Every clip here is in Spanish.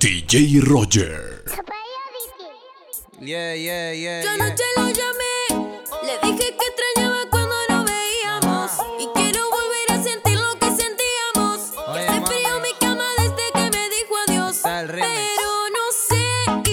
DJ Roger. Yo anoche lo llamé, le dije que extrañaba cuando nos veíamos y quiero volver a sentir lo que sentíamos. Que hace frío mi cama desde que me dijo adiós, pero no sé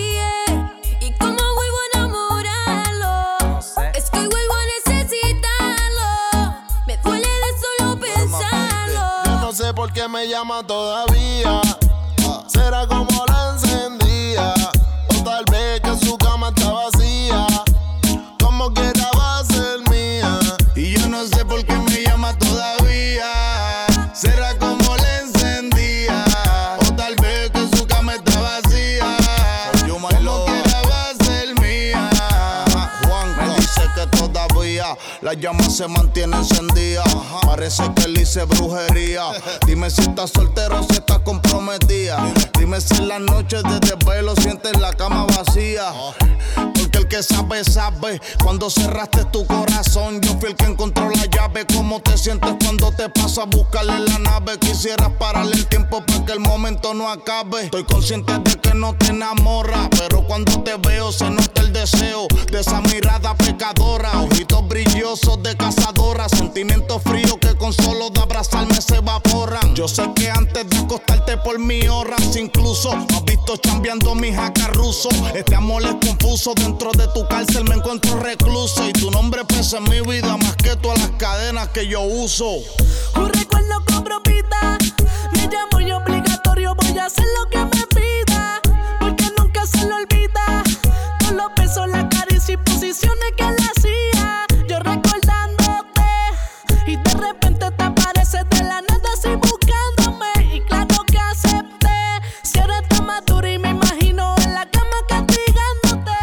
y cómo vuelvo a enamorarlo. Es que vuelvo a necesitarlo, me duele de solo pensarlo. Yo no sé por qué me llama todavía. Será como la encendía, o tal vez que su cama está vacía. Como quiera va a ser mía. Y yo no sé por qué me llama todavía. Será como la encendía, o tal vez que su cama está vacía. Como quiera va a ser mía. Juan me dice que todavía la llama se mantiene encendida. Parece que le hice brujería. Dime si estás soltero o si estás comprometida. Dime si en las noches de desvelo sientes la cama vacía. Porque el que sabe, sabe. Cuando cerraste tu corazón, yo fui el que encontró la llave. ¿Cómo te sientes cuando te paso a buscarle la nave? Quisieras pararle el tiempo para que el momento no acabe. Estoy consciente de que no te enamora, pero cuando te veo se nota el deseo de esa mirada pecadora. Ojitos brillosos de cazadora, sentimientos fríos que con solo de abrazarme se evaporan. Yo sé que antes de acostarte por mí horas, incluso has visto chambeando mis jacarrusos. Este amor es confuso, dentro de tu cárcel me encuentro recluso. Y tu nombre pesa en mi vida más que todas las cadenas que yo uso. Un recuerdo con propita, me llamo y obligatorio, voy a hacer lo que me pida, porque nunca se lo olvida. Todos los besos, la caricia y posiciones que le hacía, yo recordándote, y de repente te apareces de la nada así buscándome, y claro que acepté. Si eres tan madura y me imagino en la cama castigándote.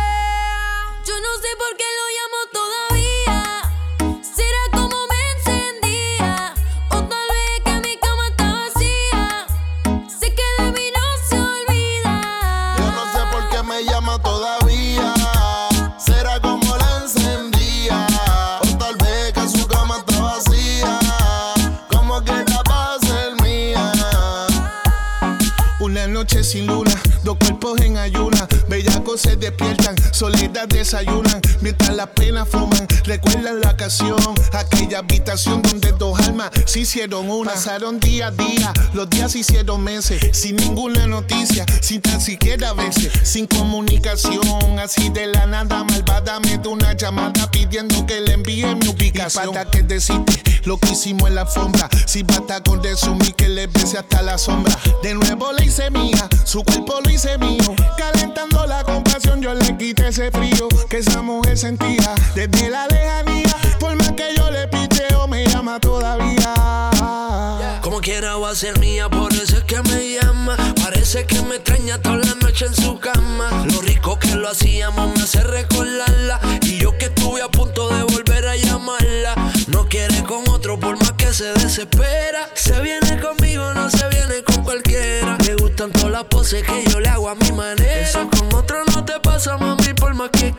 Yo no sé por qué lo llamo todavía. Será como me encendía, o tal vez que mi cama está vacía. Sé que de mí no se olvida. Yo no sé por qué me llama todavía. Será como la encendía, o tal vez que su cama está vacía. Como quiera va a ser mía. Una noche sin luna, dos cuerpos en ayuna. Bellacos se despiertan, soledad desayunan. Mientras las penas fuman, recuerdan la ocasión. Aquella habitación donde dos almas se hicieron una. Pasaron día a día, los días se hicieron meses. Sin ninguna noticia, sin tan siquiera veces. Sin comunicación, así de la nada malvada me dio una llamada pidiendo que le envíe mi ubicación. Y para que decirte lo que hicimos en la alfombra. Si basta con resumir que le bese hasta la sombra. De nuevo le hice mía, su cuerpo lo hice mío. Calentando la compasión yo le quité ese frío que esa mujer sentía desde la lejanía. Por más que yo le picheo me llama todavía. Como quiera va a ser mía, por eso es que me llama. Parece que me extraña toda la noche en su cama. Lo rico que lo hacíamos me hace recordarla. Y yo que estuve a punto de volver a llamarla. No quiere con otro por más que se desespera. Se viene conmigo, no se viene con cualquiera. Le gustan todas las poses que yo le hago a mi manera. Eso con otro no te pasa, mami, por más que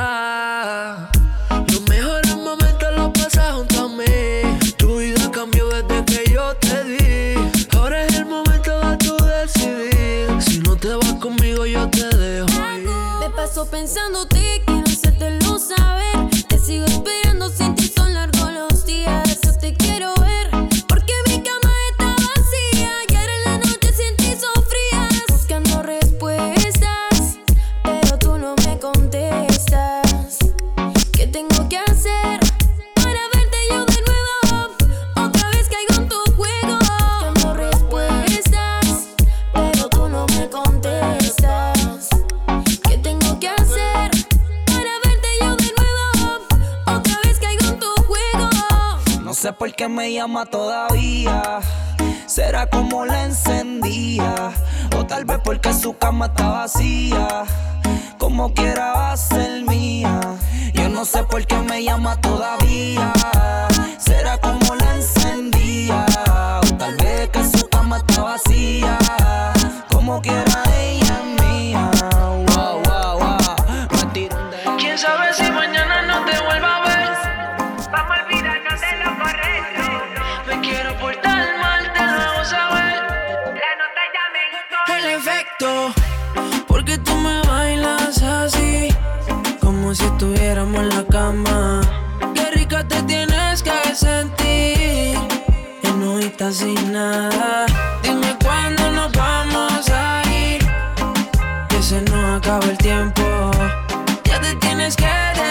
quiera. Los mejores momentos los pasas junto a mí. Tu vida cambió desde que yo te di. Ahora es el momento de tú decidir. Si no te vas conmigo yo te dejo ir. Me paso pensándote, quiero hacértelo saber. Te sigo esperando, sin ti son largos los días. Yo te quiero ver, porque mi cama está vacía. Y ahora en la noche sin ti sufrías. Buscando respuestas, pero tú no me contestas. ¿Qué tengo que hacer para verte yo de nuevo? Otra vez caigo en tu juego. Buscando respuestas, pero tú no me contestas. ¿Qué tengo que hacer para verte yo de nuevo? Otra vez caigo en tu juego. No sé por qué me llama todavía. Será como la encendía, o tal vez porque su cama está vacía. Como quiera va a ser mía. Yo no sé por qué me llama todavía. Será como la encendía, o tal vez que su cama está vacía. Como quiera ella es mía. Wow, wow, wow. Me tiran de... ¿Quién sabe si mañana no te vuelva a ver? Vamos a olvidarnos de lo correcto. Me quiero portar mal, te lo hago saber. La nota ya me gustó. El efecto correcto, porque tú me bailas así, como si estuviéramos en la cama. Qué rica te tienes que sentir, en hojita sin nada. Dime cuándo nos vamos a ir, que se nos acaba el tiempo. Ya te tienes que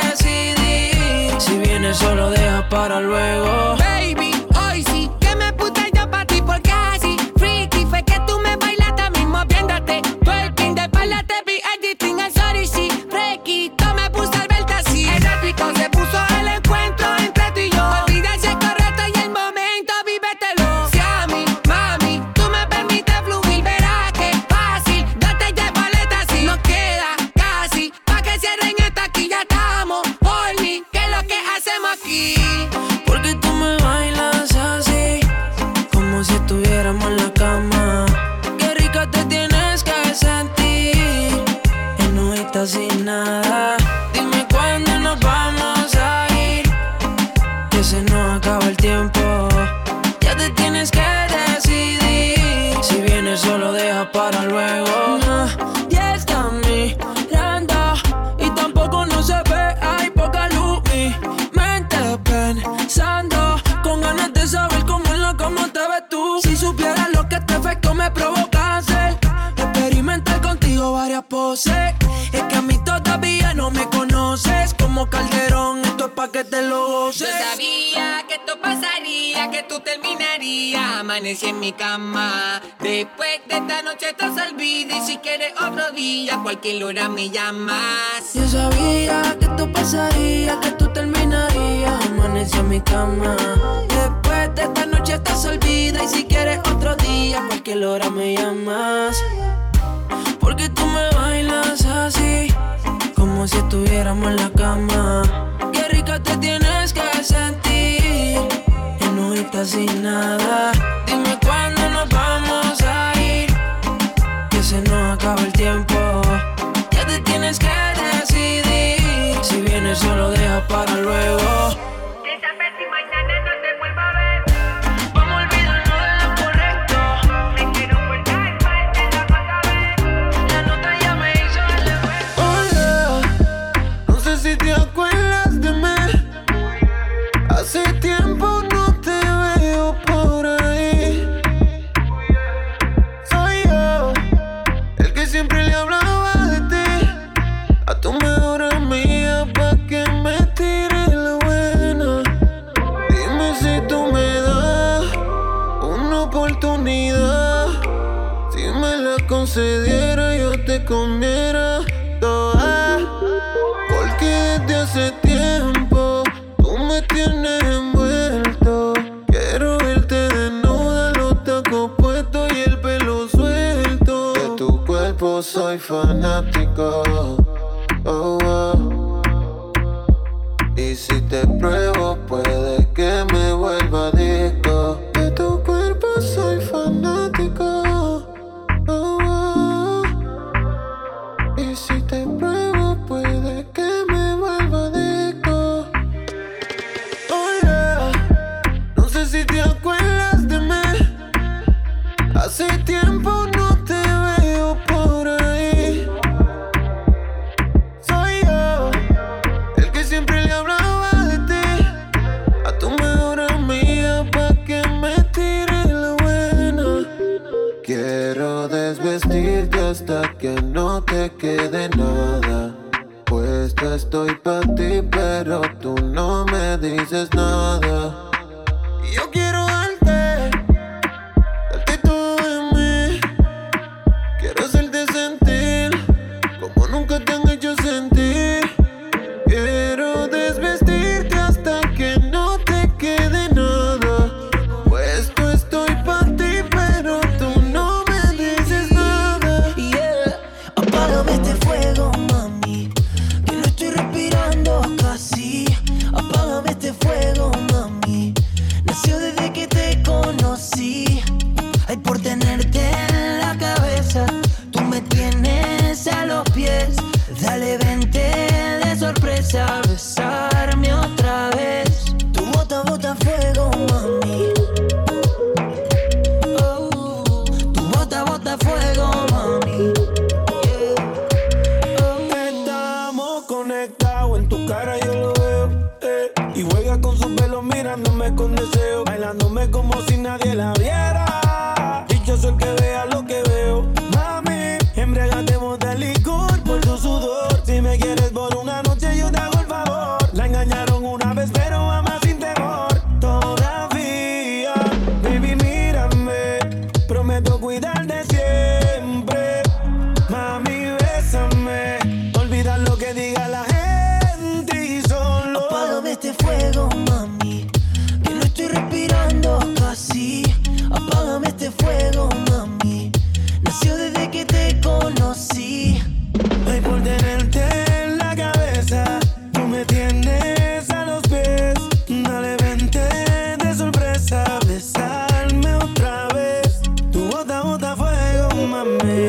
decidir, si vienes solo deja para luego. Baby, hoy sí que me puse yo pa' ti porque así freaky fue que tú me bailaste mismo viéndote. Twerking de espalda te vi editing el sorry sí. Fresquito me puse al verte así. El ratito se puso el encuentro entre tú y yo. Olvida si es correcto y el momento vívetelo. Si a mí, mami, tú me permites fluir, verás que fácil. Date ya paleta así. Nos queda casi pa' que cierren esta aquí ya estamos. Horny, ¿qué es lo que hacemos aquí? Porque tú me bailas así, como si estuviéramos en la cama. Qué rica te tienes que sentir, en hojita sin nada. Dime cuándo nos vamos a ir, que se nos acaba el tiempo. Ya te tienes que decidir, si vienes solo deja para luego. Ya está mirando y tampoco no se ve, hay poca luz. Mi mente pensando, con ganas de saber cómo en la cama te ves tú. Si supieras lo que este efecto me provoca hacer, experimentar contigo varias poses. Es que a mí todavía no me conoces, como Calderón, esto es pa' que te lo goces. Yo sabía que esto pasaría, que tú terminarías. Amanecí en mi cama. Después de esta noche estás olvida. Y si quieres otro día, a cualquier hora me llamas. Yo sabía que esto pasaría, que tú terminarías. Amanecí en mi cama. Después de esta noche estás olvida. Y si quieres otro día, a cualquier hora me llamas. Porque tú me bailas así, como si estuviéramos en la cama. Qué rica te tienes que sentir, en hojita sin nada. Dime cuándo nos vamos a ir, que se nos acaba el tiempo. Ya te tienes que decidir, si vienes solo deja para luego. Esa vez y mañana no te vuelvo a ver. Vamos a olvidarnos de lo correcto. Me quiero volver, mal te la vas a ver. La nota ya me hizo el efecto. Hola, no sé si te acuerdas de mí. Hace tiempo no te veo por ahí. Soy yo, el que siempre le hablaba de ti a tu mejor amiga pa' que me tire la buena. Dime si tú me das una oportunidad. Si me la concediera yo te comiera toda. Porque desde hace tiempo tú me tienes envuelto. Quiero verte desnuda, los tacos puestos y el pelo suelto. De tu cuerpo soy fanático. Oh, oh. Y si te pruebo puede que me vuelva adicto. De tu cuerpo soy fanático. Oh, oh. Y si te pruebo puede que me vuelva adicto. Hola, no sé si te acuerdas de mí. Hace tiempo no te veo por ahí. Soy yo, el que siempre le hablaba de ti a tu mejor amiga pa' que me tire la buena. Quiero desvestirte hasta que no te quede nada. Puesto estoy pa' ti, pero tú no me dices nada. Y yo quiero darte todo de mí. Quiero hacerte sentir como nunca te han hecho sentir. Quiero desvestirte hasta que no te quede nada. Puesto estoy pa' ti, pero tú no me dices nada. Yeah, apágame este fuego, mami, que no estoy respirando casi. Apágame este fuego, mami, nació desde su cara yo lo veo, y juega con sus pelos mirándome con deseo, bailándome como si nadie la viera. Y yo soy el que vea lo que veo. Mami, embriagatemos de licor por tu sudor. Si me quieres por una noche yo te hago el favor. La engañaron una vez pero ama sin temor. Todavía, baby mírame, prometo cuidarte siempre. Mami bésame, olvidar lo que diga la gente y solo apágame este fuego, mami, que no estoy respirando casi. Apágame este fuego, mami, nació desde que te conocí. Ay, por tenerte en la cabeza, tú me tienes a los pies. Dale, vente de sorpresa, besarme otra vez. Tu bota, bota fuego, mami.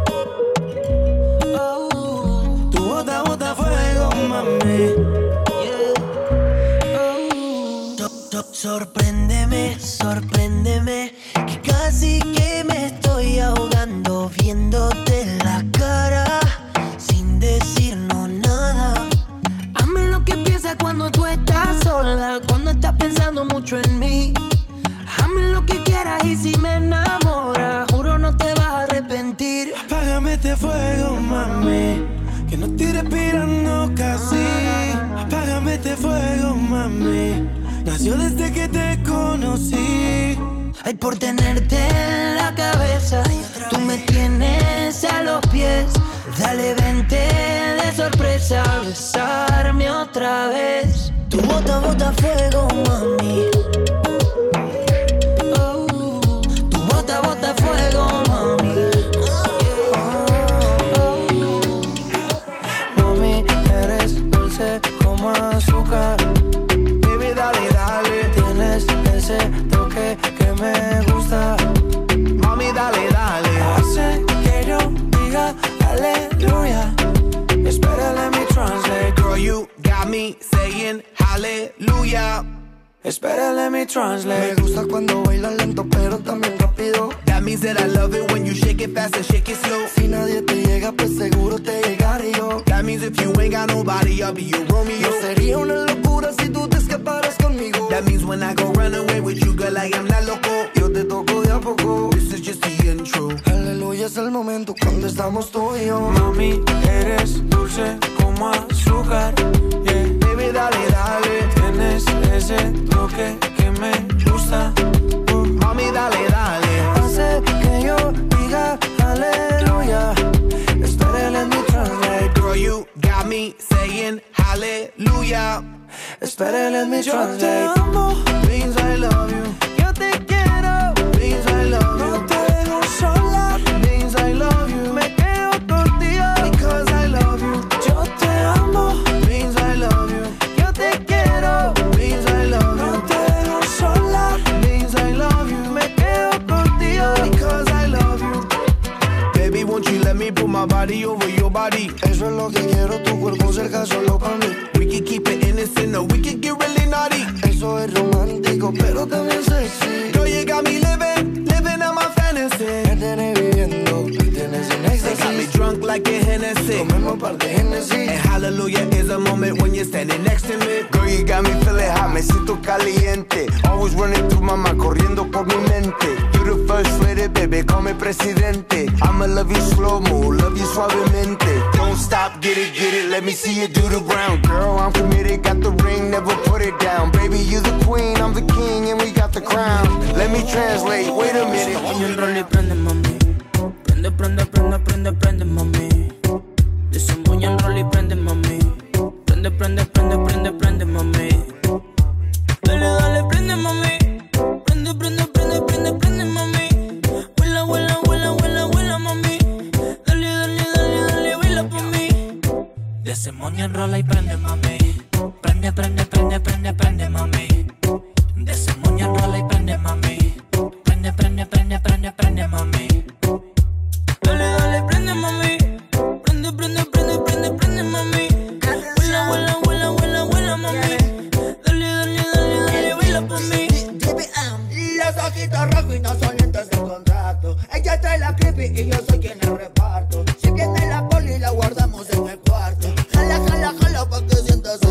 Oh, tu bota, bota fuego, mami. Sorpréndeme, sorpréndeme, que casi que me estoy ahogando viéndote en la cara sin decirnos nada. Hazme lo que piensas cuando tú estás sola, cuando estás pensando mucho en mí. Hazme lo que quieras y si me enamoras, juro no te vas a arrepentir. Apágame este fuego, mami, que no estoy respirando casi. Apágame este fuego, mami, nació desde que te conocí. Ay, por tenerte en la cabeza, tú me tienes a los pies. Dale, vente de sorpresa, besarme otra vez. Tu bota, bota fuego, mami. Oh, tu bota, bota fuego, mami. Mami, eres dulce como azúcar. Baby, dale, dale, tienes ese toque que me gusta. Mami, dale, dale, hace que yo diga aleluya. Espera, let me translate. Girl, you got me saying hallelujah. Espera, let me translate. Me gusta cuando bailas lento pero también rápido. That means that I love it when you shake it fast and shake it slow. Si nadie te llega, pues seguro te llegaré yo. That means if you ain't got nobody, I'll be your Romeo. No sería una locura si tú te escaparas conmigo. That means when I go run away with you, girl, I am not loco. Yo te toco de a poco. This is just the intro. Aleluya es el momento cuando estamos tú y yo. Mami, eres dulce como azúcar. Yeah. Baby, dale, dale, tienes ese toque que me gusta. Mami, dale, dale, hace que yo diga aleluya. Espera, let me translate. Girl, you got me saying hallelujah. Espera, let me translate. Yo te amo, means I love you. yo te quiero, means I love you. no te dejo sola, means I love you. me quedo contigo, because I love you. yo te amo, means I love you. yo te quiero, means I love no you. te dejo sola, means I love you. me quedo contigo, because I love you. Baby, won't you let me put my body over your body? Eso es lo que quiero, tu cuerpo cerca solo para mí. We can keep it innocent or we can get really naughty. Eso es romántico, pero también sexy. Girl, you got me living out my fantasy. Me tienes viviendo, me tienes en They got me éxtasis. drunk like a Hennessy. Tomemos un par de Hennessy. And hallelujah is a moment when you're standing next to me. Girl, you got me feeling hot, me siento caliente. Always running through my mind, corriendo por mi mente. You the first lady, baby, call me presidente. I'ma love you slow-mo, love you suavemente. Don't stop, get it, let me see you do the round. Girl, I'm committed, got the ring, never put it down. Baby, you the queen, I'm the king, and we got the crown. Let me translate, wait a minute. Oye, el rol y prende, mami. Prende, prende, prende, prende, prende, mami. Desemboña el rol y prende, mami. Prende, prende, prende, prende, prende, mami. Dale, dale, prende, mami. Prende, prende, prende, prende, prende, mami. Vuela, vuela, vuela, vuela, vuela, mami. Dale, dale, dale, dale, vuela por mí. Desemboña el rol y prende, mami. Prende, prende, prende, prende, prende, mami. Desemboña el rol y prende, mami. Prende, prende, prende, prende, prende, mami. Dale, dale, prende, mami. Prende, prende, prende, prende, prende, mami. Vuela, vuela, vuela, vuela, vuela, mami. Dale, dale, dale, dale, vuela por mí. Los ojitos rojos y no son lentes de contrato. Ella trae la creepy y yo soy quien la reparto. Si viene la poli la guardamos en el cuarto. Jala, jala, jala pa' que sientas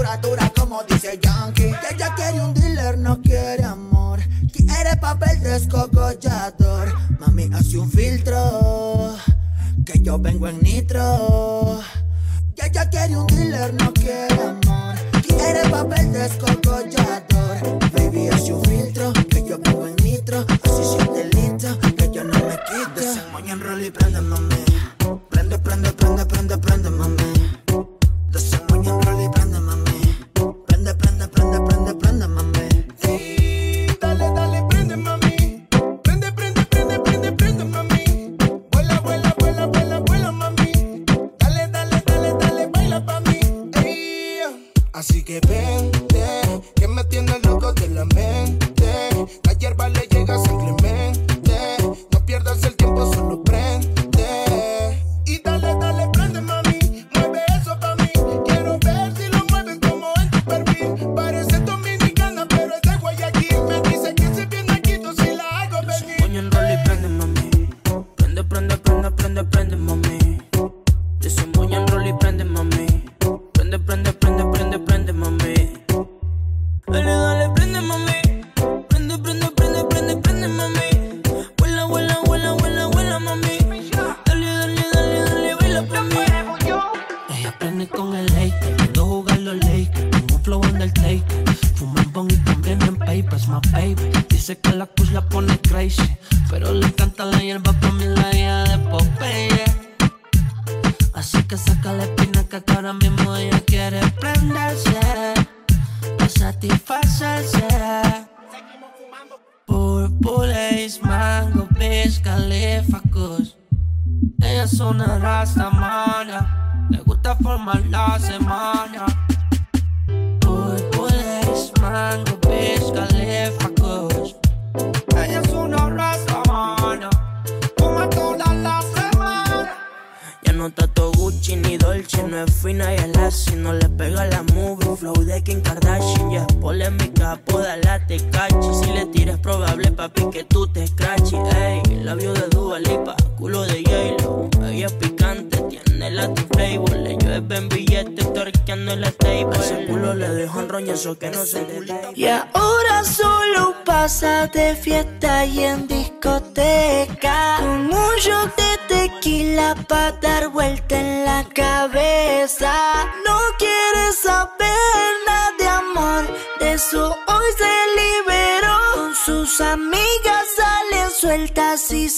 dura, dura como dice Yankee. Que ella quiere un dealer, no quiere amor. Quiere papel descogollador. Mami, hace un filtro, que yo vengo en nitro. Que ella quiere un dealer, no quiere amor. Quiere papel descogollador. Baby, hace un filtro, que yo vengo en nitro. Así siente listo, que yo no me quito. Desemboña en rol y prende, mami. Prende, prende, prende, prende, prende, mami. Desemboña en rol y prende, mami. Prende, prende, prende, prende, prende, mami. Sí, dale, dale, prende, mami. Prende, prende, prende, prende, prende, mami. Vuela, vuela, vuela, vuela, vuela, mami. Dale, dale, dale, dale, baila pa' mí. Ey. Así que vente, que me tiene loco de la mente. La hierba le llega a San Clemente. No pierdas el tiempo, solo prende. Y dale, dale, prende, mami. Mueve eso pa' mí. Quiero ver si lo mueves como en tu perfil. Parece dominicana, pero es de Guayaquil. Me dice que se viene aquí, tú si la hago venir. Coño en rol y prende, mami. Prende, prende, prende, prende, prende, mami. Desemboña en rol y prende, mami. Prende, prende, prende, prende, prende, mami. Dale, dale, prende, mami. Prende, prende, prende, prende, prende, mami. Vuela, vuela, vuela, vuela, vuela, mami. Dale, dale, dale, dale, baila pa' mí. Ella prende con el Laker, quiero jugar los Lakers. Tengo flow Undertaker. Fuman bong y también en papers, my baby. Dice que la cruz la pone crazy, pero le encanta la hierba, pa' mí la hija de Popeye. Así que saca la espinaca que ahora mismo ella quiere prenderse, pa' satisfacerse. Purple Haze, Mango, Wiz Khalifa, Kush. Ella es una rastamana, le gusta formar la semana. Purple Haze, Mango, Wiz Khalifa, Kush. Ella es una rastamana, fuma toda la semana. Ya no trato Gucci ni Dolce, no es fina y es así. No le pega la movie, flow de Kim Kardashian. Ya es polémica, poda la te cachi. Si le tiras probable, papi, que tú te scratchy. Ey, labio de Dua Lipa, culo de J-Lo. Ella es picante, tiene Latin flavor. Le llueven billetes, torqueando en la table. Ese culo le dejo en roñazo que no se detalle. Y ahora solo pasa de fiesta y en discoteca, con un shot de tequila pa' dar vuelta en la cabeza. No quiere saber nada de amor, de eso hoy se liberó. Con sus amigas salen sueltas y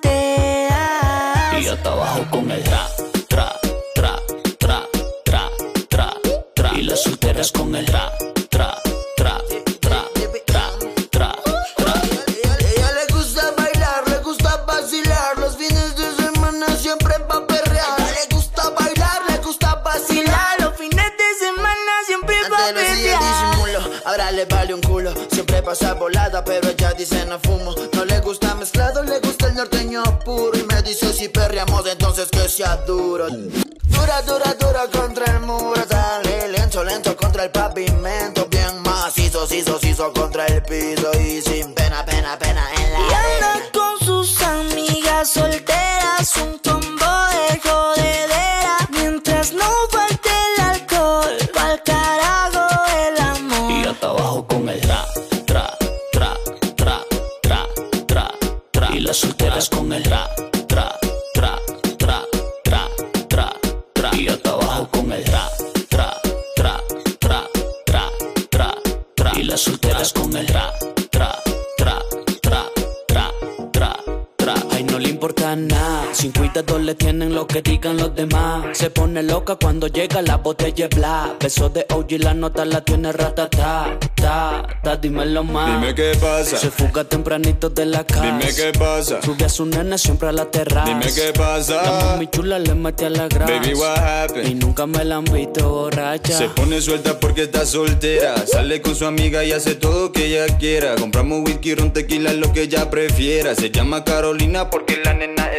solteras. Y yo trabajo con el tra, tra, tra, tra, tra, tra, tra. Y las solteras con el tra, tra, tra, tra, tra, tra, tra. Ella le gusta bailar, le gusta vacilar. Los fines de semana siempre pa' perrear. Le gusta bailar, le gusta vacilar. Los fines de semana siempre pa' Antes no hacía disimulo, ahora le vale un culo. Siempre pasa volada, pero ella dice no fumo. No le gusta mezclado, le gusta el norteño puro. Y me dice si perreamos entonces que sea duro. Dura, dura, dura contra el muro. Dale, lento, lento contra el pavimento. Bien macizo, cizo, cizo contra el piso. Y sin pena, pena, pena en la y anda arena. con sus amigas solteras, un combo de jodedera. Mientras no falte el alcohol, pa'l carajo el amor. Y yo trabajo con el tra, tra, tra, tra, tra, tra, tra. Y las solteras con el tra, tra, tra, tra, tra, tra, tra. Y yo trabajo con el tra, tra, tra, tra, tra, tra, tra. Y las solteras con el tra, tra, tra, tra, tra, tra, tra. Ay, no le importa nada, sin cuidado le tienen lo que digan los demás. Se pone loca cuando llega la botella bla. Besos de OG, la nota la tiene ratata, ta, ta, dímelo más. Dime qué pasa. Se fuga tempranito de la casa. Dime qué pasa. Sube a su nena siempre a la terraza. Dime qué pasa. La mami chula le mete a la grasa. Baby, what happened? Y nunca me la han visto borracha. Se pone suelta porque está soltera. Sale con su amiga y hace todo lo que ella quiera. Compramos whisky, ron, tequila, lo que ella prefiera. Se llama Carolina porque la nena es fiera.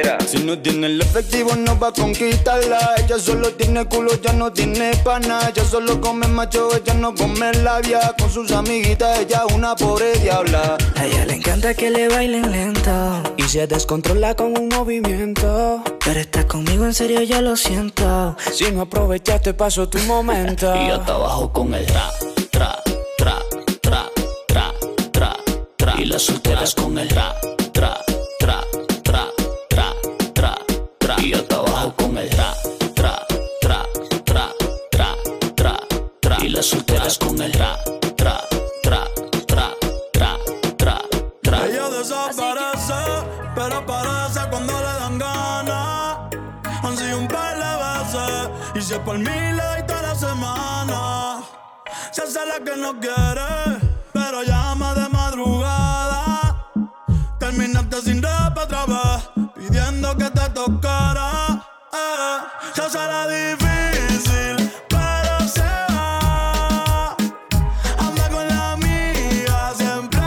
soltera. Si no tiene el efectivo no va a conquistarla. Ella solo tiene culo, ya no tiene pana. Ella solo come macho, ella no come labia. Con sus amiguitas ella es una pobre diabla. A ella le encanta que le bailen lento y se descontrola con un movimiento. Pero estás conmigo en serio, yo lo siento. Si no aprovechaste pasó tu momento. Y yo te bajo con el tra, tra, tra, tra, tra, tra, tra. Y las solteras con el tra, tra, tra, tra, tra, tra, tra. Y yo te bajo con el tra, tra, tra, tra, tra, tra, tra. Y las solteras con el tra, tra, tra, tra, tra, tra, tra. Ella desaparece, pero aparece cuando le dan ganas. Han sido un par de veces y si es por mí le doy toda la semana. Se hace la que no quiere, pero llama de madrugada. Terminaste sin rap otra vez, pidiendo que te tocara. Se hace la difícil, pero se va. Anda con la amiga, siempre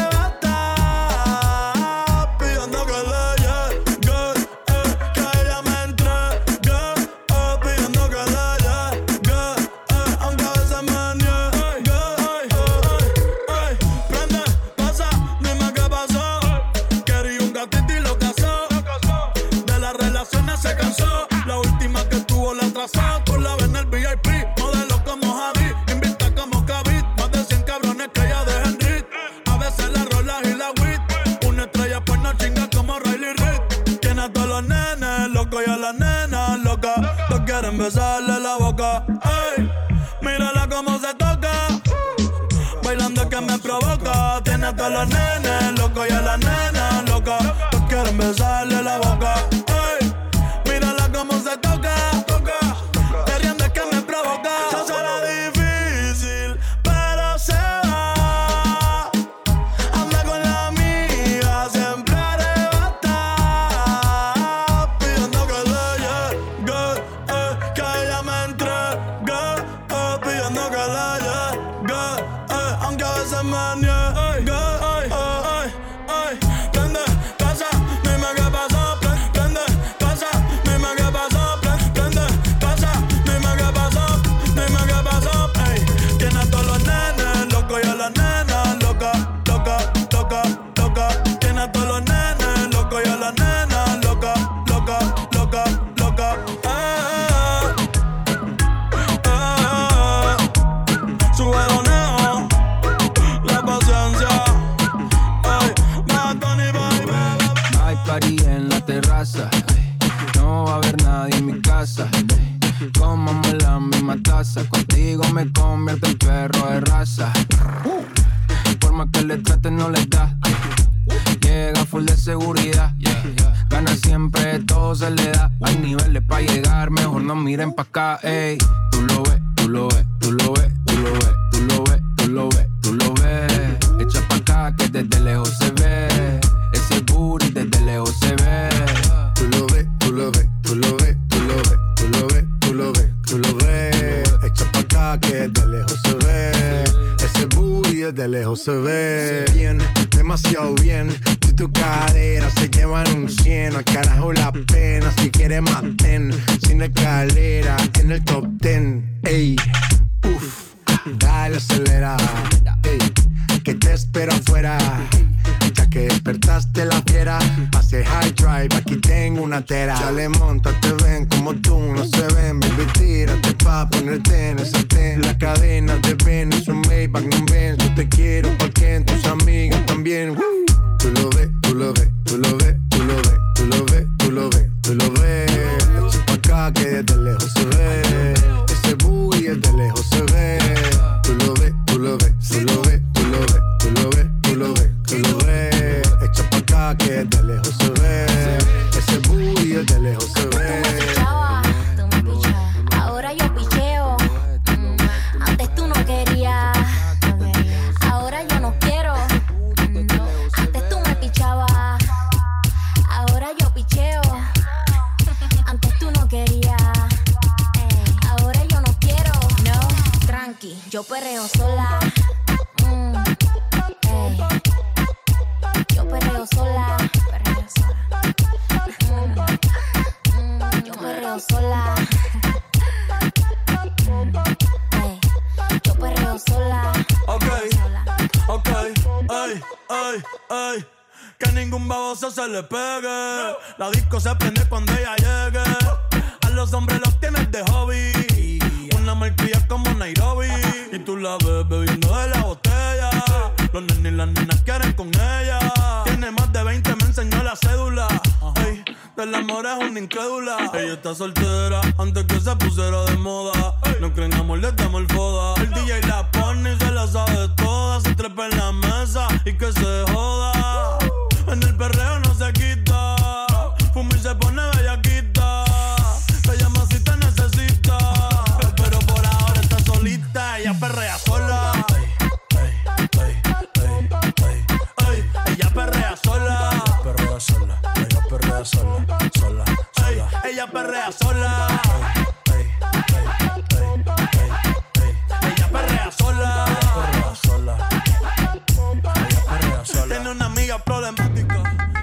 arrebatada, pidiendo que le llegue, que ella me entregue, pidiendo que le llegue, aunque a veces me niegue. Prende, pasa, dime qué pasó. Quería un gatito y lo casó. De las relaciones se cansó. La última que tuvo la atrasó. Tú la ves en el VIP, modelo como Javi, invita como Kavit. Más de 100 cabrones que ella deja en rit. A veces la rola y la wit. Una estrella pues no chinga como Riley Reid. Tiene a todos los nenes locos y a las nenas locas. Todos quieren besarle la boca. Ey, mírala cómo se toca. Bailando que me provoca. Tiene a todos los nenes locos y a las nenas locas. Todos quieren besarle la boca. Ey, mírala cómo se toca. Queriendo es que me provoca. Se hace la difícil, pero se va. Anda con la amiga, siempre arrebatada, pidiendo que le llegue, que ella me entregue, pidiendo que le llegue, aunque a veces me niegue. Prende, pasa, dime qué pasó. Prende, pasa, dime qué pasó. Prende, pasa, dime qué pasó. Dime qué pasó. Ey, tiene a todos los nenes locos y a las nenas locas. Loca, loca, loca. Tiene a todos los nenes locos y a las nenas locas. Loca, loca, loca. Subedoneo, la paciencia. Ey, Bad Bunny, baby. Hay party en la terraza, no va a haber nadie en mi casa. Comamos la misma taza, contigo me convierto en perro de raza. Por más que le traten no le da. Llega full de seguridad, gana siempre, todo se le da. Hay niveles pa' llegar, mejor no miren pa' acá, ey. Tú lo ves, tú lo ves, tú lo ves, tú lo ves, tú lo ves, tú lo ves, tú lo ves. Echa pa' acá que desde lejos se ve. Ese booty desde lejos se ve. Tú lo ves, tú lo ves, tú lo ves, tú lo ves, tú lo ves, tú lo ves, tú lo ves. Echa pa' acá que desde lejos se ve. Ese booty desde lejos se ve. Bien, demasiado bien. Si tu cadera se llevan un 100, al carajo la pena. Si quieres maten, sin escalera, en el top 10. Ey, uff, dale acelera. Ey, que te espero afuera. Ya que despertaste la fiera, pase high drive, aquí tengo una tera. Dale, montate, ven como tú no se ven. Baby, tírate pa' ponerte en ese ten. La cadena de Benz, un Maybach, no ven. Yo te quiero porque en tus amigas también. Tú lo ves, tú lo ves, tú lo ves, tú lo ves, tú lo ves, tú lo ves, tú lo ves. Echa pa' acá que desde lejos se ve. Ese booty desde lejos se ve. Tú lo ves, tú lo ves, tú lo ves, tú lo ves, tú lo ves, tú lo ves, tú lo ves. Echa pa' acá que desde lejos se ve. Ese booty desde lejos se ve. Tú me pichabas, ahora yo picheo. Antes tú no querías, ahora yo no quiero. Antes tú me pichabas, ahora yo picheo. Antes tú no querías, ahora yo no quiero. No, tranqui, yo perreo sola. Yo perreo sola, perreo sola. ay, ay. Que ningún baboso se le pegue. La disco se prende cuando ella llegue. A los hombres los tienes de hobby. Una malcria como Nairobi. Y tú la ves bebiendo de la botella. Los nenes y las nenas quieren con ella. Tiene más de 20, me enseñó la cédula. Ey, del amor es una incrédula. Ella está soltera antes que se pusiera de moda. No creen amor, le damos el foda. El DJ la pone y se la sabe toda. Se trepa en la mesa y que se joda. En el perreo no se quita. Fuma y se pone bellaquita. Te llama si te necesita. Pero por ahora está solita. Ella perrea sola. Ella perrea sola. Perrea sola. Ella perrea sola. Sola. Ella perrea sola. Ella perrea sola. Perrea sola. Ella perrea sola. Tiene una amiga problemática.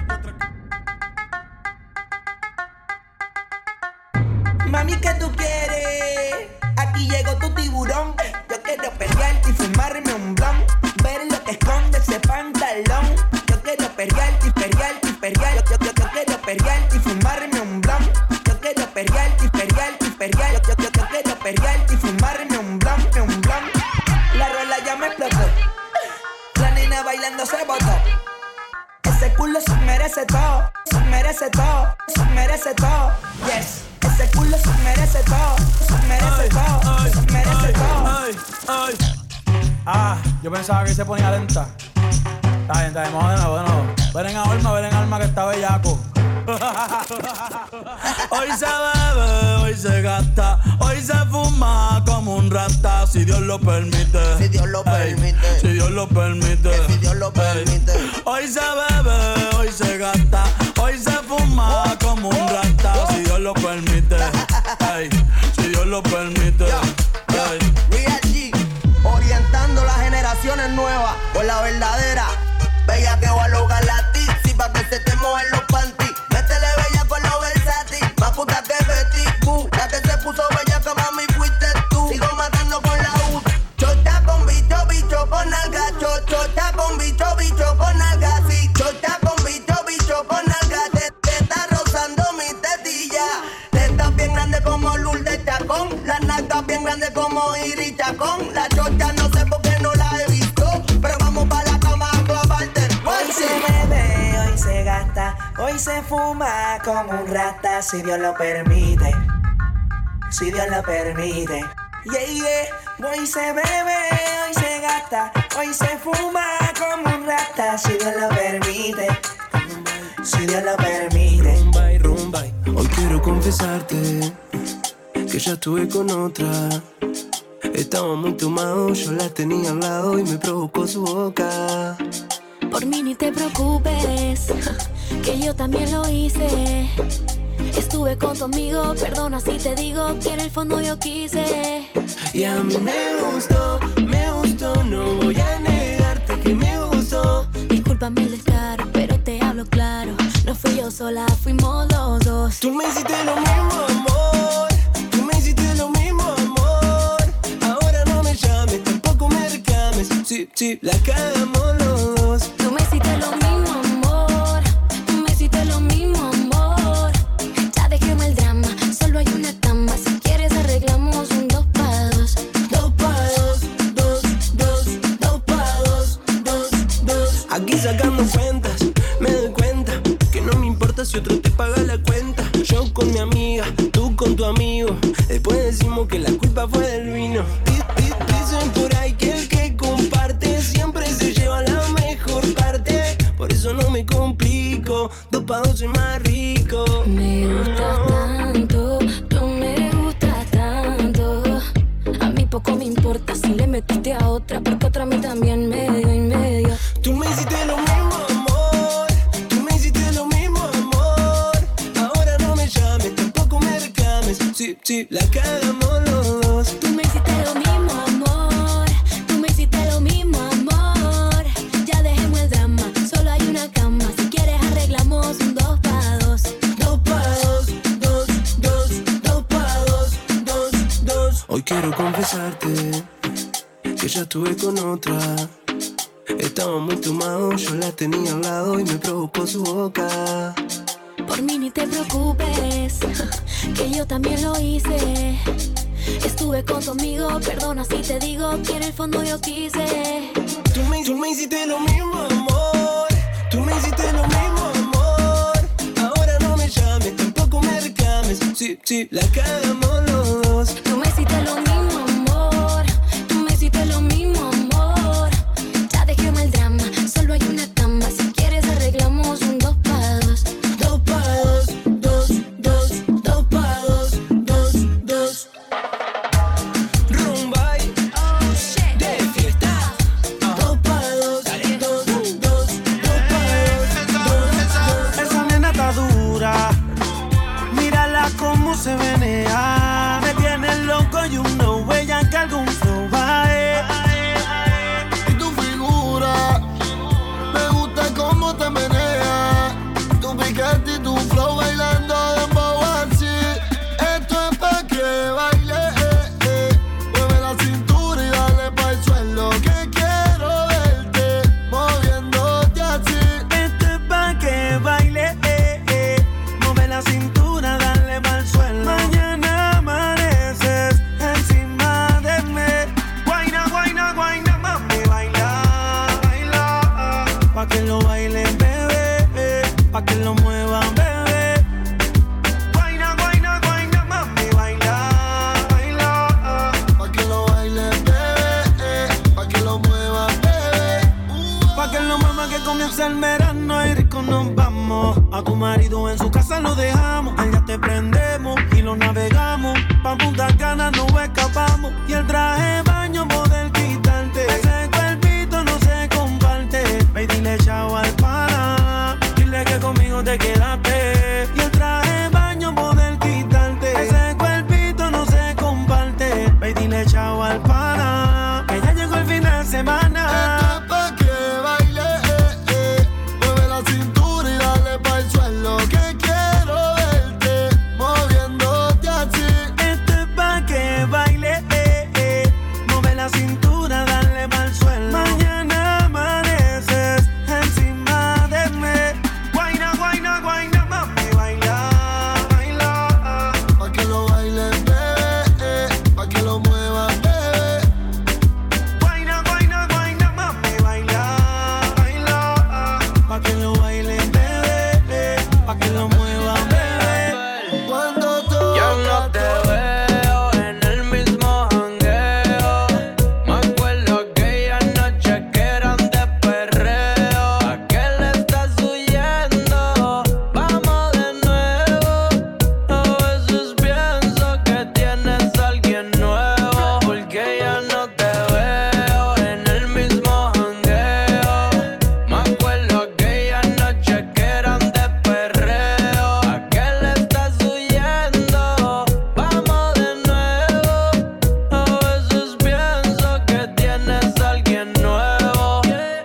Mami, ¿qué tú quieres? Aquí llegó tu tiburón. Yo quiero perrearte y fumarme un blunt. Ver lo que esconde ese pantalón. Yo quiero perrearte y perrearte y perrear. Yo quiero perrearte y fumarme un blunt. Yo quiero perrearte y perrearte y perrear. Yo quiero perrearte y fumarme un blunt, un blunt. La rola ya me explotó. La nena bailando se botó. Ese culo se merece todo. Se merece todo. Se merece todo. Yes. Ese culo se merece todo, se merece todo, se merece todo. Yo pensaba que se ponía lenta. Está bien, vamos de nuevo. Ven en alma que está bellaco. Hoy se bebe, hoy se gasta, hoy se fuma como un rata, si Dios lo permite. Si Dios lo permite. Si Dios lo permite. Si Dios lo permite. Hoy se bebe, hoy se gasta, hoy se fuma como un rata, si Dios lo permite. Ey, si Dios lo permite. Real G, orientando las generaciones nuevas por la verdadera. Bella que va a lograr la tizi pa' que se te mojen los panties. Métele bella con los versátil, más puta que Betty Boo. La que se puso bella que mami fuiste tú. Sigo matando con la U. Chota con bicho, bicho con alga. Chota con bicho, bicho con alga. Sí, chota con bicho, bicho con alga. Te está rozando mi tetilla. Tetas bien grande como Lourdes Chacón. Las nalgas bien grandes como Iris Chacón. La chota no sé por qué no la he visto, pero vamos pa' la cama a clavarte. Hoy se bebe, hoy se gasta, hoy se fuma como un rata, si Dios lo permite. Si Dios lo permite. Yeah, yeah. Hoy se bebe, hoy se gasta, hoy se fuma como un rata, si Dios lo permite. Si Dios lo permite. Rumba y rumba. Hoy quiero confesarte que ya estuve con otra. Estaba muy tomado, yo la tenía al lado y me provocó su boca. Por mí ni te preocupes, que yo también lo hice. Estuve con tu amigo, perdona si te digo que en el fondo yo quise. Y a mí me gustó, no voy a negarte que me gustó. Discúlpame el descaro, pero te hablo claro. No fui yo sola, fuimos los dos. Tú me hiciste lo mismo, amor. Tú me hiciste lo mismo, amor. Ahora no me llames, tampoco me reclames. Sí, la cagamos los dos. Tú me hiciste lo mismo, amor. Tú me hiciste lo mismo, amor. Ya dejemos el drama, solo hay una cama. Si quieres arreglamos un 2 pa' 2. 2 pa' 2, 2 pa' 2. Aquí sacando cuentas, me doy cuenta que no me importa si otro te paga la cuenta. Yo con mi amiga, tú con tu amigo. Después decimos que la culpa fue del vino. Dicen por ahí que el que comparte siempre se lleva la mejor parte. Por eso no me complico, 2 pa' 2 soy más rico. Me gustas tanto, tú me gustas tanto. A mí poco me importa si le metiste a otra, porque otra a mí también me dio y me dio. Tú me hiciste lo mismo, amor. Tú me hiciste lo mismo, amor. Ahora no me llames, tampoco me reclames. Sí, la cagamos los dos. Tú me hiciste lo mismo, amor. Tú me hiciste lo mismo, amor. Ya dejemos el drama, solo hay una cama. Si quieres arreglamos un 2 pa' 2. 2 pa' 2 pa' 2. Hoy quiero confesarte que ya estuve con otra. Estaba muy tomado, yo la tenía al lado y me provocó su boca. Por mí ni te preocupes, que yo también lo hice. Estuve con tu amigo, perdona si te digo que en el fondo yo quise. Tú me hiciste lo mismo, amor. Tú me hiciste lo mismo, amor. Ahora no me llames, tampoco me reclames. Sí, la cagamos los dos. Tú me hiciste lo mismo, amor. Tú me hiciste lo mismo, amor. Ya dejemos el drama, solo hay una cama. Si quieres arreglamos un 2 pa' 2. 2 pa' 2, 2 pa' 2. Rumba y de fiesta. 2 pa' 2, 2 pa' 2. Esa nena está dura. Mírala cómo se menea. Me tiene loco y uno huella que algún flow va. Y tu figura, me gusta cómo te menea. Tu piquete y tu flow bailando dembow así. Esto es pa' que baile, mueve la cintura y dale pa'l suelo. Que quiero verte moviéndote así. Esto es pa' que baile, mueve la cintura, dale pa'l suelo. Mañana amaneces encima de mí. Guayna, guayna, guayna, mami, baila, baila. Pa' que lo bailen, bebé, pa' que lo muevan, bebé. Guayna, guayna, guayna, mami, baila, baila. Pa' que lo bailen, bebé, pa' que lo muevan, bebé. Pa' que lo muevan, que comienza el verano y rico nos vamos. A tu marido en su casa lo dejamos. Allá te prendemos y lo navegamos. Pa' Punta Cana no escapamos. Y el traje de baño poder quitarte. Ese cuerpito no se comparte. Ve y dile chao al pana. Dile que conmigo te quedaste. Y el traje de baño poder quitarte. Ese cuerpito no se comparte. Ve y dile chao al pana. Que ya llegó el fin de semana. Esto es pa' que baile, mueve la cintura y dale pa'l suelo. Que quiero verte moviéndote así. Esto es pa' que baile, mueve la cintura, dale pa'l suelo. Mañana amaneces encima de mí. Guayna, guayna, guayna, mami, baila, baila. Pa' que lo bailen, bebé, pa' que lo muevan, bebé. Guayna, guayna, guayna, mami, baila, baila. Pa' que lo bailen, bebé, pa' que lo muevan, bebé. Cuando Yo no te veo en el mismo jangueo. Me acuerdo aquella noche que eran de perreo. ¿A qué le estás huyendo? Vamos de nuevo. A veces pienso que tienes a alguien nuevo. Porque ya no te veo en el mismo jangueo. Me acuerdo aquella noche que eran de perreo. ¿A qué le estás huyendo? Vamos de nuevo. A veces pienso que tienes a alguien nuevo.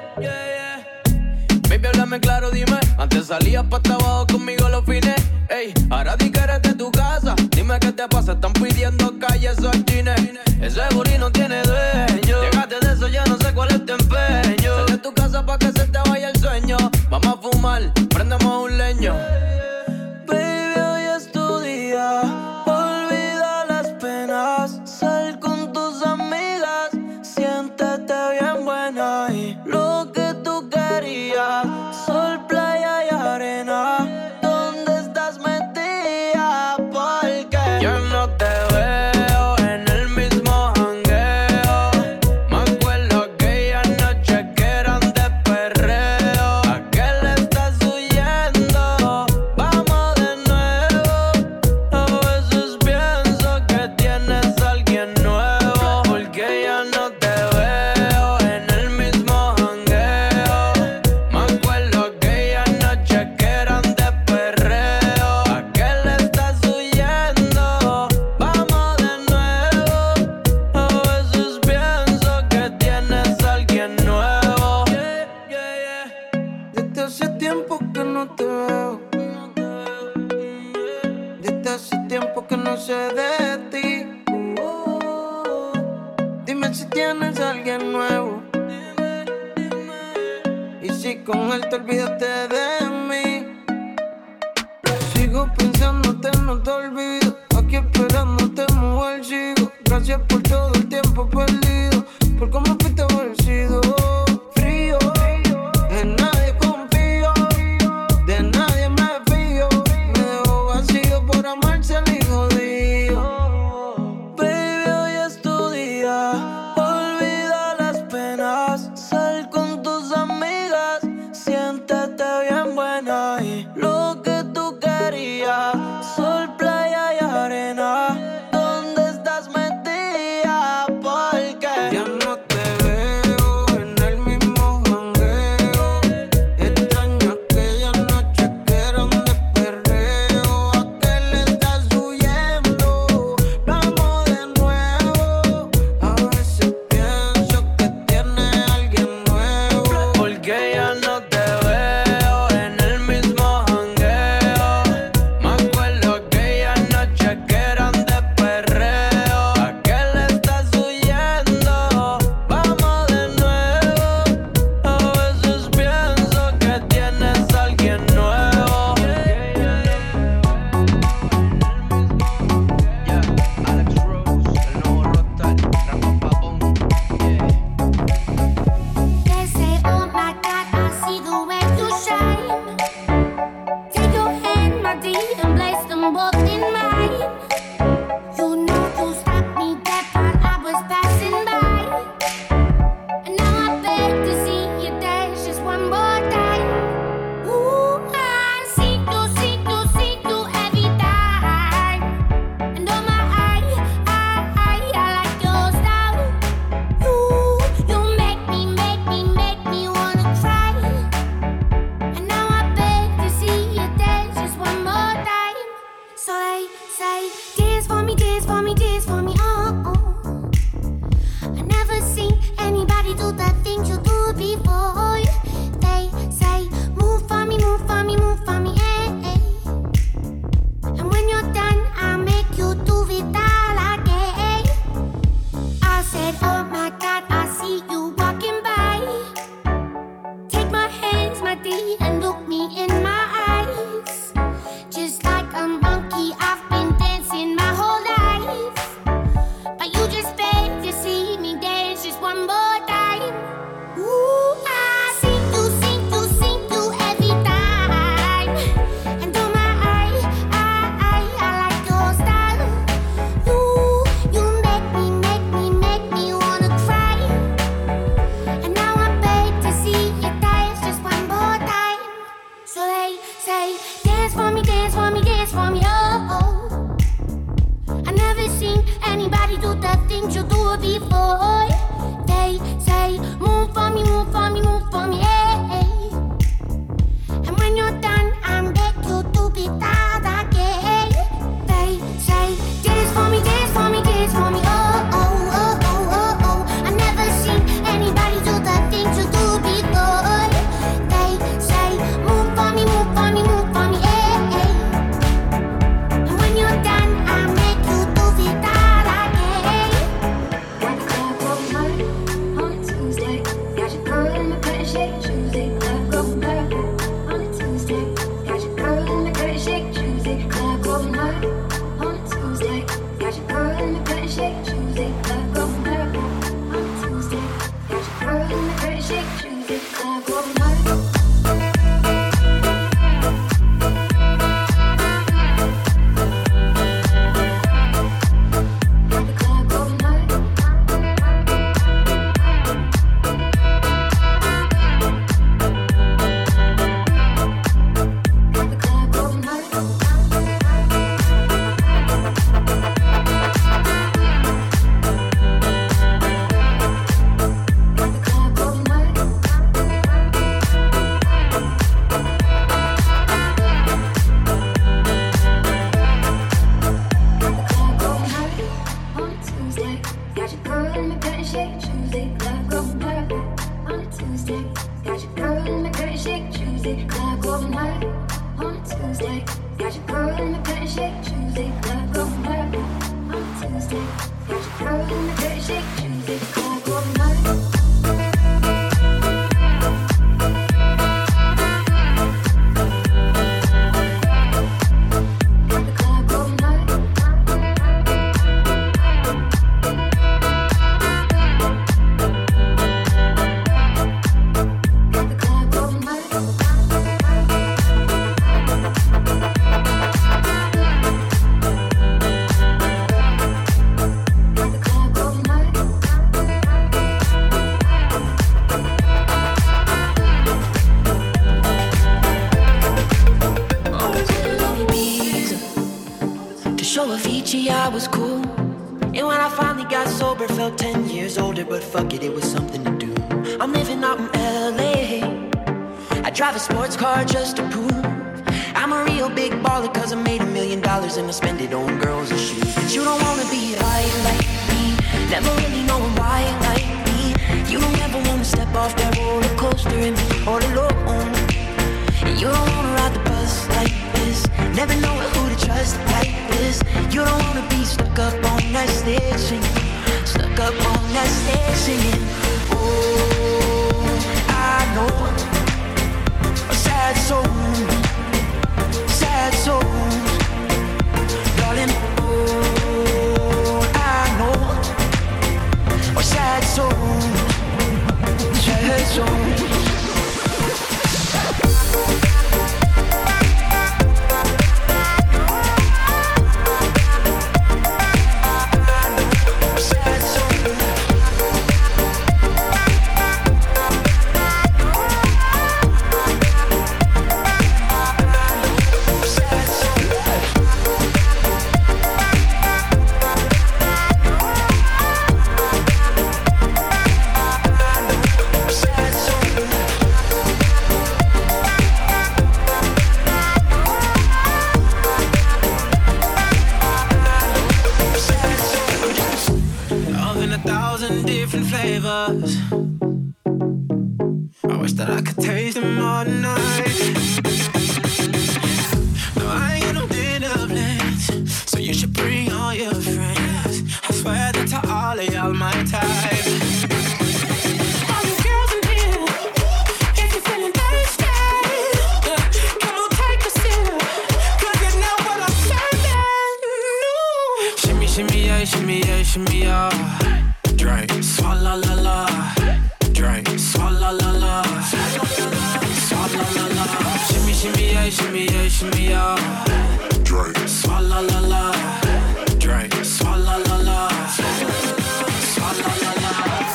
Baby, háblame claro, dime. Antes salías pa' abajo conmigo los fines. Ey, ahora di que eres de tu casa. Dime qué te pasa, están pidiendo calles o cines. Ese booty no tiene dueño. Llegaste de eso, ya no sé cuál es tu empeño. Sal de tu casa pa' que se te vaya el sueño. Vamos a fumar, prendemos un leño. Baby, hoy es tu día. Olvida las penas. Sal con tus amigas. Siéntete bien buena. Y lo que tú querías. Sol, playa y arena. ¿Dónde estás metida? Porque yo no te veo en el mismo jangueo. Me acuerdo aquella noche que eran de perreo. ¿A qué le estás huyendo? Vamos de nuevo. A veces pienso que tienes a alguien nuevo. Porque ya no te veo en el mismo jangueo. con él te olvidaste de mí. Sigo pensándote, no te olvido. Aquí esperándote, mujer, sigo. Gracias por todo el tiempo perdido, por cómo fuiste vencido. Frío, en nadie confío, de nadie me fío. Me dejó vacío por amarse al hijo de Dios. Baby, hoy es tu día, olvida las penas. Sal con tus amigas, siéntete bien buena. Y lo que tú querías, sol, playa y arena. ¿Dónde estás metida? Porque ya no te veo en el mismo jangueo. Extraño aquella noche que eran de perreo. ¿A qué le estás huyendo? Vamos de nuevo. A veces pienso que tienes alguien nuevo. Porque ya no te veo en el mismo jangueo. Me acuerdo aquella noche que eran de perreo. ¿A qué le estás huyendo? Vamos de nuevo. A veces pienso que tienes alguien nuevo. Alex Rose, el nuevo rockstar, Rapapapón. They say, oh my God, I see the way you shine. Take your hand, my dear, and place them both in mine. You know you stopped me dead while I was passing by. And now I beg to see you dance just one more time. Ooh, I see you every time. And oh my, I like your style. You make me wanna cry. And now I beg to see you dance just one more time. So they say, dance for me, dance for me, dance for me, oh, oh. I never seen anybody do the things you do before. They say, move for me, move for me, move for me, eh, eh. And when you're done, I'll make you do it all again. I said, oh my God, I see you walking by. Take my hands, my dear, and look me in my eyes. Just like a monkey, I've been dancing my whole life. But you just beg to see me dance just one more time. Ooh, I see you every time. And oh my, I like your style. You make me wanna cry. And now I beg to see you dance just one more time. So they say, dance for me, dance for me, dance for me, oh, oh. I never seen anybody do the things you do before. They say, move for me, move for me, move for me, eh, eh. And when you're done, I'm back you to be that again. They say, dance for me, dance for me, dance for me, oh, oh, oh, oh, oh, oh. I never seen anybody do the things you do before. They say, move for me, move for me, move for me, eh, eh. And when you're done, I'll make you do it all again. Got the club going hard on a Tuesday. Got your girl in my pretty shake Tuesday. Club going hard on a Tuesday. Got your girl in my pretty shake Tuesday. Club going hard on a Tuesday. Got your girl in my pretty shake Tuesday. Club going hard on a Tuesday. Got your girl in my pretty shake Tuesday. Club going hard. Got the club going hard. Got the club going hard. Got the club going hard. Got the club going hard on a Tuesday. Got your girl in my pretty shake Tuesday. Club going hard on a Tuesday. Got your girl in my pretty shake Tuesday. Club going hard on a Tuesday. Got your girl in my pretty shake Tuesday. Club going hard on a Tuesday. Got your girl in my pretty shake Tuesday. Club going hard. felt 10 years older, but fuck it, it was something to do. I'm living out in LA. I drive a sports car just to prove I'm a real big baller, cause I made $1 million and I spend it on girls and shoes. But you don't wanna be high like me, never really knowing why like me. You don't ever wanna step off that roller coaster and be all alone. And you don't wanna ride the bus like this, never know who to trust like this. You don't wanna be stuck up on that stage singing, stuck up on that stage singing. Oh, I know a sad soul, sad souls, darling. Oh, I know a sad souls, sad souls. Flavors. I wish that I could taste them all night. No, I ain't got no dinner plans, so you should bring all your friends. I swear that to all of y'all my type. All you girls in here, if you're feeling thirsty, come on, take a sip, cause you know what I'm serving. Shimmy, shimmy, yeah, shimmy, yeah, shimmy, yeah. Drink, swalla la la. Drink, swalla la la. Swalla la la. Shimmy, shimmy, yeah, shimmy, yeah, shimmy, yeah. Drink, swalla la la. Drink, swalla la la. Swalla la la.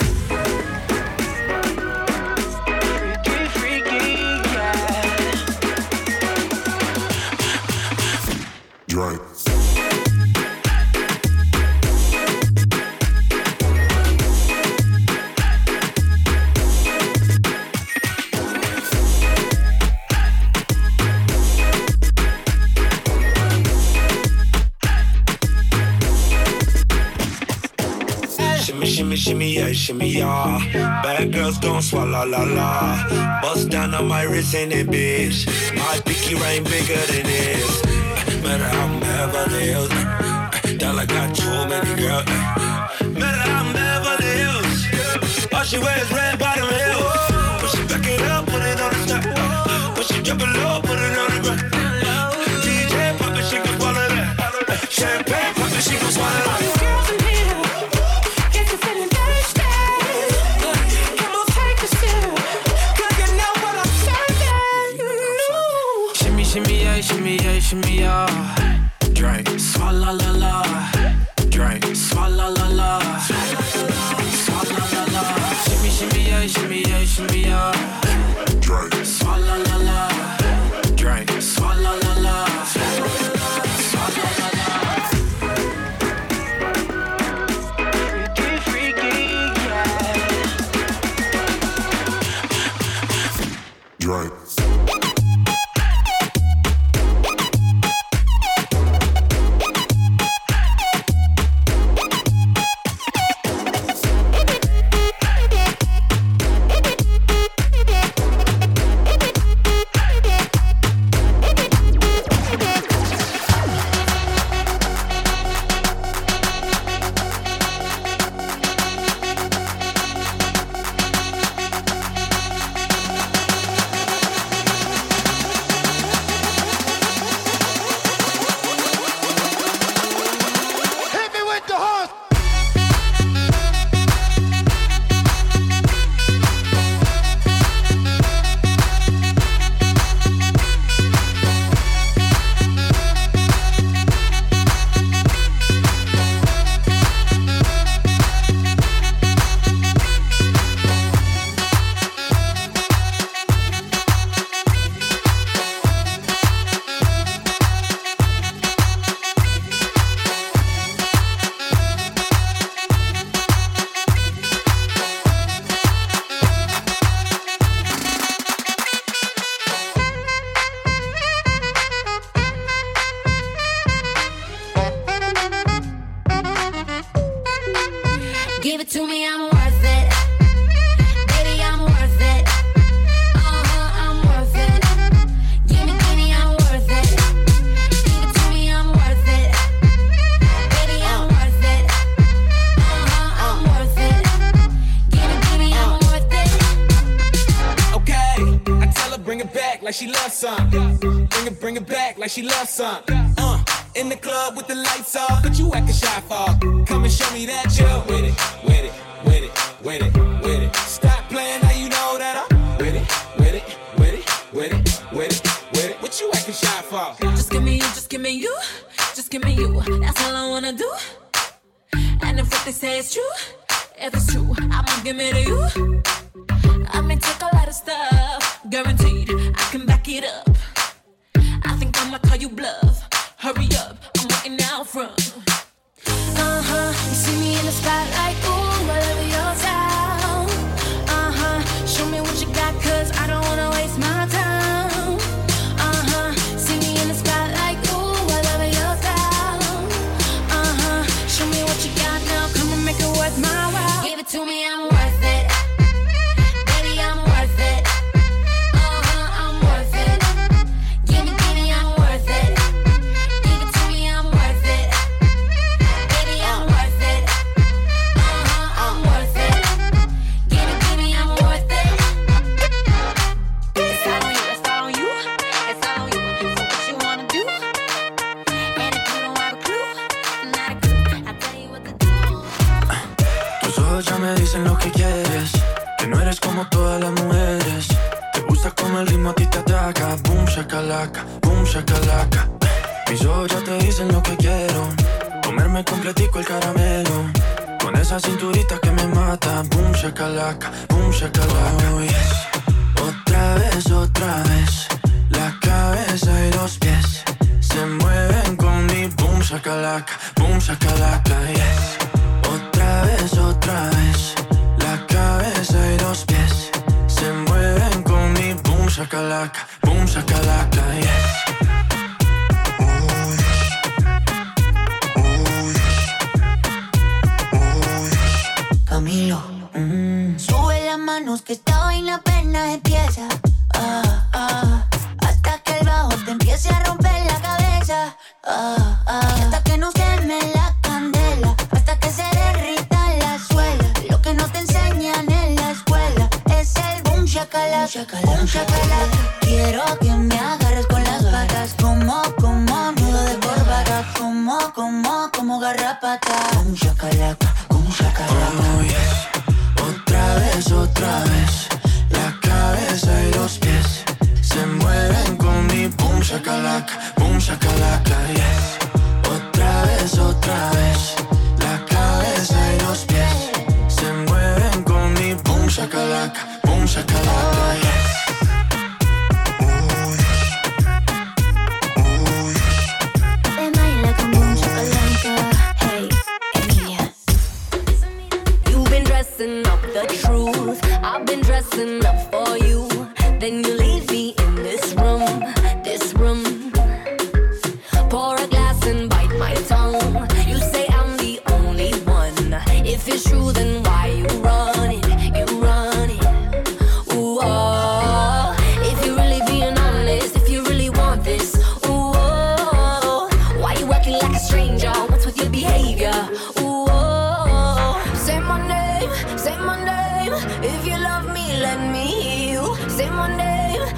Freaky, freaky, yeah. Drink. Shimmy, shimmy, yeah, shimmy, yeah. Bad girls gon' swallow la la. Bust down on my wrist in it, bitch. My pinky ring bigger than this. Matter how I'm Beverly Hills. Dollar got too many girls. Matter how I'm Beverly Hills. All she wears red bottom heels. When she back it up, put it on the top. When she drop it low, put it on the ground. DJ pop it, she can swallow that. Champagne pop it, she can swallow that. Shimmy, yeah, shimmy, yeah, shimmy, yeah. Drink, swalla la la. Drink, swalla la la. Swalla la la. Shimmy, shimmy, yeah, shimmy, yeah, shimmy, yeah. Drink, swalla la la. Drink, swalla la la. Swalla la la. Freaky, freaky, yeah. Drink. like she loves some. Bring it back like she loves some. In the club with the lights off, but you acting shy for. Come and show me that you're with it, with it, with it, with it, with it. Stop playing, now you know that I'm with it, with it, with it, with it, with it, with it. What you acting shy for? Just give me you, just give me you, just give me you. That's all I wanna do. And if what they say is true, if it's true, I'ma give it to you. I may take a lot of stuff, guaranteed I can back it up. I think I'ma call you bluff. Hurry up, I'm waiting out front. You see me in the spotlight, ooh, whatever your style. Show me what you got, cause I don't wanna waste my time. See me in the spotlight, ooh, whatever your style. Show me what you got now, come and make it worth my while. Give it to me, I'm worth it. Baby, I'm worth it. I'm worth it. Give me, I'm worth it. Give it to me, I'm worth it. Baby, I'm worth it. I'm worth it. Give me, I'm worth it. It's all on you, it's all on you, it's all on you. So what you wanna do? And if you don't have a clue, not a clue, I'll tell you what to do. Tus ojos ya me dicen lo que quieres, que no eres como todas las mujeres. Te gusta como el ritmo a ti te ataca. Boom shakalaka, boom shakalaka. Mis ojos ya te dicen lo que quiero, comerme completico el caramelo. Con esa cinturita que me mata. Boom shakalaka, boom shakalaka. Oh, yes. Otra vez, la cabeza y los pies se mueven con mi boom shakalaka, yes. Otra vez, la cabeza y los pies se mueven con mi boom shakalaka, yes. Camilo, sube las manos que esta vaina apenas empieza. Hasta que el bajo te empiece a romper la cabeza. Y hasta que nos queme la candela, hasta que se derrita la suela. Lo que no te enseñan en la escuela es el boom shakalaka, boom shakalaka. Quiero que me agarres con las patas, como nudo de corbata, como garrapata. Boom shakalaka, boom shakalaka. Oh, yes. Otra vez, la cabeza y los pies se mueven con mi boom shakalaka, yes. Otra vez, la cabeza y los pies se mueven con mi boom shakalaka, yes. They baila con boom shakalaka. Hey, Emilia. You've been dressing up the truth, I've been dressing up for you. Then you leave me in this room. Pour a glass and bite my tongue. You say I'm the only one. If it's true, then why you run it? Ooh, oh. If you're really being honest, if you really want this, ooh, oh. Why you acting like a stranger? What's with your behavior? Ooh, oh. Say my name. If you love me, let me hear you. Say my name.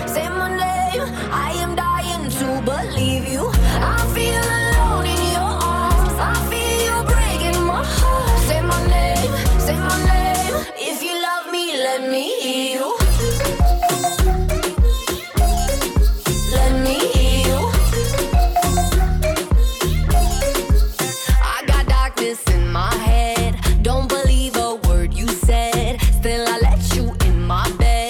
I am dying to believe you. I feel alone in your arms. I feel you breaking my heart. Say my name. If you love me, let me hear you. Let me hear you. I got darkness in my head. Don't believe a word you said. Still I let you in my bed.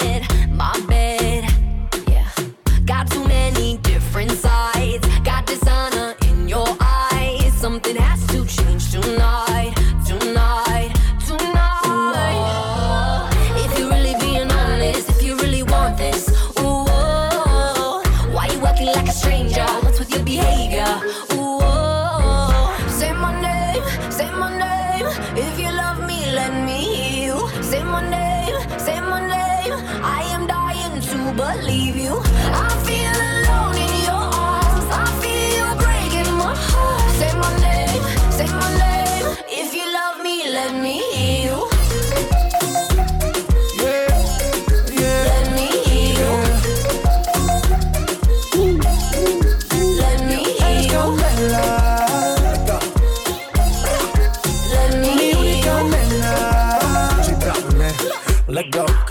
Yeah. Got too many different sides. Got dishonor in your eyes. Something has to change tonight. Ooh, if you're really being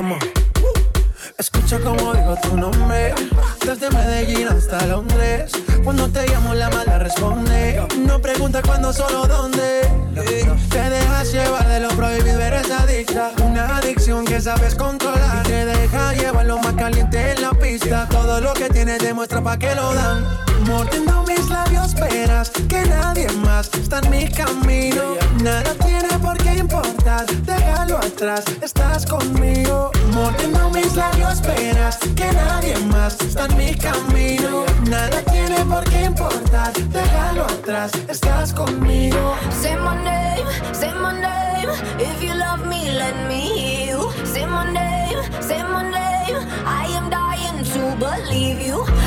Come on. Escucha como digo tu nombre, desde Medellín hasta Londres. Cuando te llamo la mala responde. No pregunta cuándo, solo dónde. Te dejas llevar de lo prohibido, eres adicta. Una adicción que sabes controlar. Y te deja llevar lo más caliente en la pista. Todo lo que tienes demuestra pa' que lo dan. Mordiendo mis labios verás que nadie más está en mi camino. Nada tiene por qué importar, déjalo atrás, estás conmigo. Mordiendo mis labios verás que nadie más está en mi camino. Nada tiene por qué importar, déjalo atrás, estás conmigo. Say my name, if you love me, let me hear you. Say my name, I am dying to believe you.